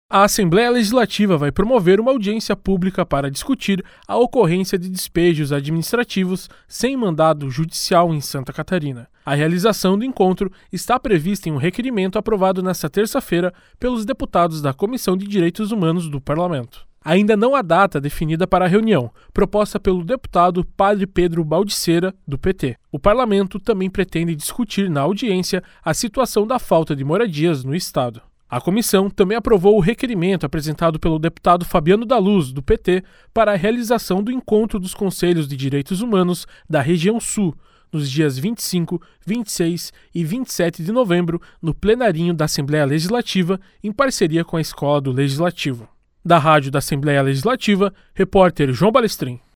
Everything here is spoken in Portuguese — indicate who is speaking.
Speaker 1: A Assembleia Legislativa vai promover uma audiência pública para discutir a ocorrência de despejos administrativos sem mandado judicial em Santa Catarina. A realização do encontro está prevista em um requerimento aprovado nesta terça-feira pelos deputados da Comissão de Direitos Humanos do Parlamento. Ainda não há data definida para a reunião, proposta pelo deputado Padre Pedro Baldiceira, do PT. O parlamento também pretende discutir na audiência a situação da falta de moradias no estado. A comissão também aprovou o requerimento apresentado pelo deputado Fabiano da Luz, do PT, para a realização do encontro dos Conselhos de Direitos Humanos da região Sul, nos dias 25, 26 e 27 de novembro, no plenarinho da Assembleia Legislativa, em parceria com a Escola do Legislativo. Da Rádio da Assembleia Legislativa, repórter João Balestrin.